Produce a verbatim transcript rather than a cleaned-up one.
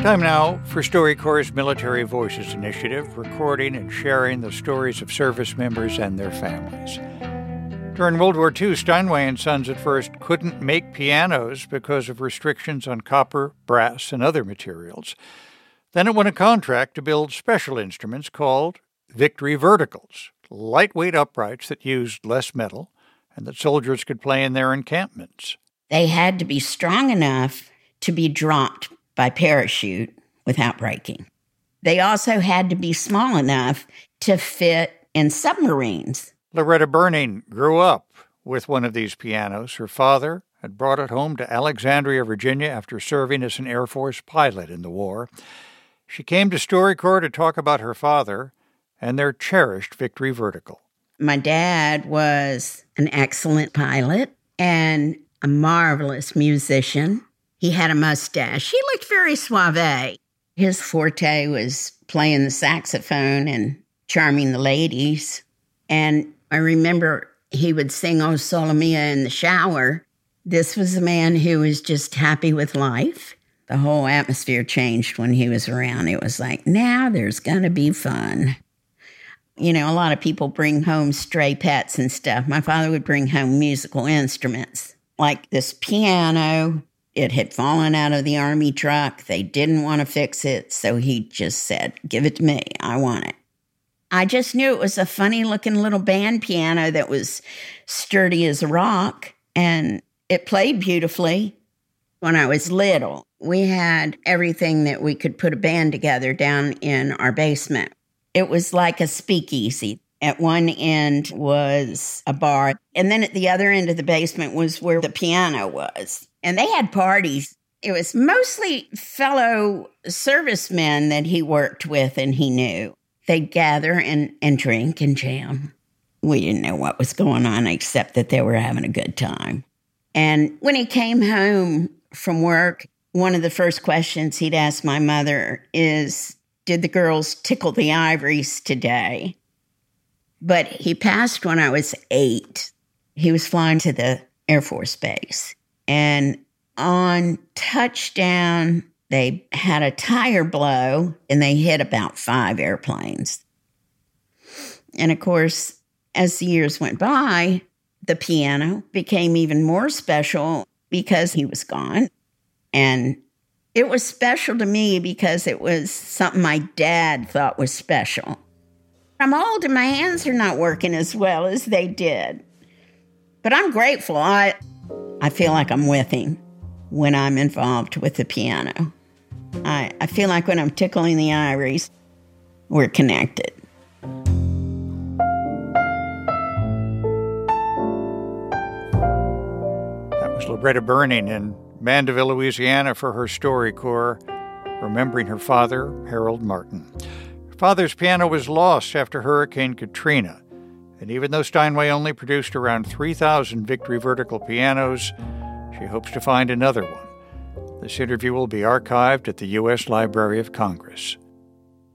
Time now for StoryCorps' Military Voices Initiative, recording and sharing the stories of service members and their families. During World War Two, Steinway and Sons at first couldn't make pianos because of restrictions on copper, brass, and other materials. Then it won a contract to build special instruments called Victory Verticals, lightweight uprights that used less metal and that soldiers could play in their encampments. They had to be strong enough to be dropped by parachute without breaking. They also had to be small enough to fit in submarines. Loretta Burning grew up with one of these pianos. Her father had brought it home to Alexandria, Virginia, after serving as an Air Force pilot in the war. She came to StoryCorps to talk about her father and their cherished Victory Vertical. My dad was an excellent pilot and a marvelous musician. He had a mustache. He looked very suave. His forte was playing the saxophone and charming the ladies. And I remember he would sing O Sole Mio in the shower. This was a man who was just happy with life. The whole atmosphere changed when he was around. It was like, now there's going to be fun. You know, a lot of people bring home stray pets and stuff. My father would bring home musical instruments, like this piano. It had fallen out of the Army truck. They didn't want to fix it, so he just said, give it to me. I want it. I just knew it was a funny-looking little band piano that was sturdy as a rock, and it played beautifully. When I was little, we had everything that we could put a band together down in our basement. It was like a speakeasy. At one end was a bar, and then at the other end of the basement was where the piano was. And they had parties. It was mostly fellow servicemen that he worked with and he knew. They'd gather and, and drink and jam. We didn't know what was going on except that they were having a good time. And when he came home from work, one of the first questions he'd ask my mother is, did the girls tickle the ivories today? But he passed when I was eight. He was flying to the Air Force Base. And on touchdown, they had a tire blow, and they hit about five airplanes. And, of course, as the years went by, the piano became even more special because he was gone. And it was special to me because it was something my dad thought was special. I'm old and my hands are not working as well as they did. But I'm grateful. I... I feel like I'm with him when I'm involved with the piano. I, I feel like when I'm tickling the ivories, we're connected. That was Loretta Burning in Mandeville, Louisiana, for her StoryCorps, remembering her father, Harold Martin. Her father's piano was lost after Hurricane Katrina. And even though Steinway only produced around three thousand Victory Vertical pianos, she hopes to find another one. This interview will be archived at the U S Library of Congress.